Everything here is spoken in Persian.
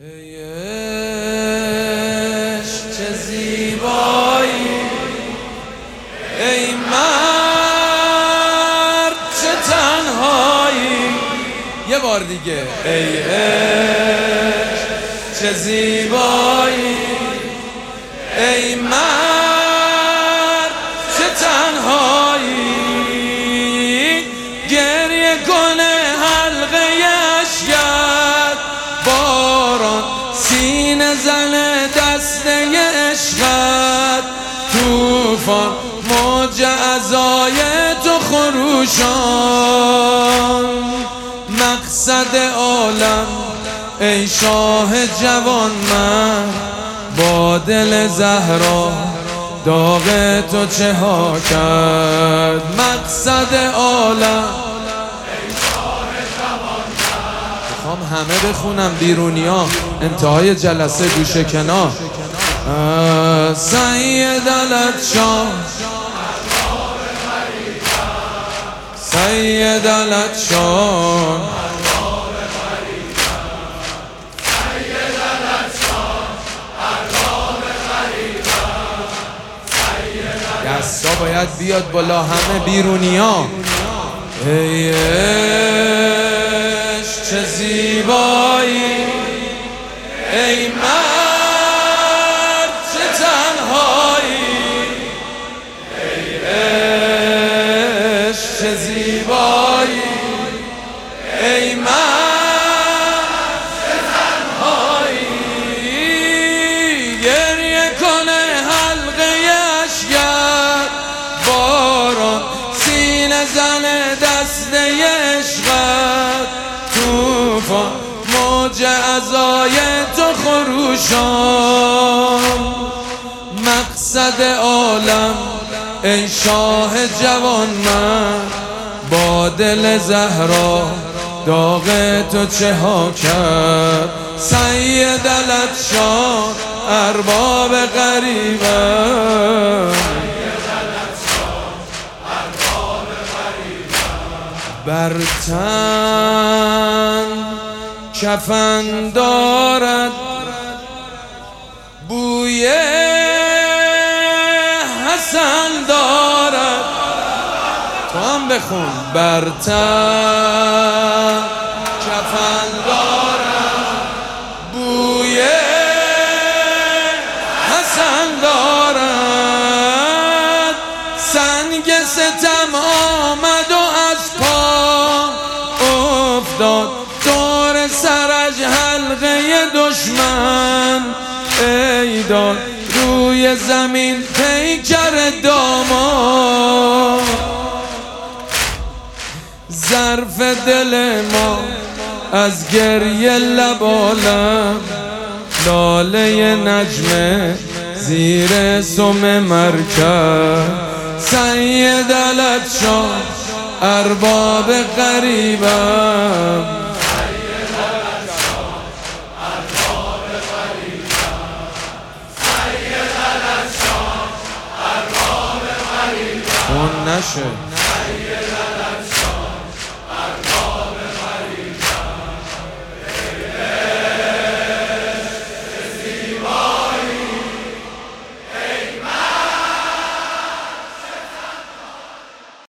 ای عشق چه زیبایی، ای مرد چه تنهایی. یه بار دیگه. ای عشق چه زیبایی، ای مرد چه تنهایی. گریه کنه حلقه اشکت، باران سینه زنه دسته عشقت، توفان موج عزای تو خروشان. مقصد عالم ای شاه جوان مرد، با دل زهرا داغ تو چه ها کرد. مقصد عالم ای شاه جوان مرد. میخوام همه بخونم بیرونیا، انتهای جلسه گوشه کنار. سید علتشان سید علتشان دستا باید بیاد بالا همه بیرونیا. ای عشق چه زیبایی، ای مرد چه تنهایی. ای عشق چه زیبایی، ای مرد چه تنهایی. گریه کنه حلقه اشکت، باران سینه زنه دسته عشقت، توفان موج عزای تو خروشان. مقصد عالم ای شاه جوان مرد، با دل زهرا داغ تو چه ها کرد. سید علتشان ارباب غریبم، بر تن کفن دارد بوی حسن دارد. تو هم بخون. بر تن کفن دارد بوی حسن دارد. سنگ ستم آمد و از پا افتاد، دور سرش حلقه دشمن. ای داد روی زمین پیکر دامان، ظرف دل ما از گریه لبالم، لاله نجمه زیر سم مرکب. سید علتشان ارباب غریبم، اون نشه.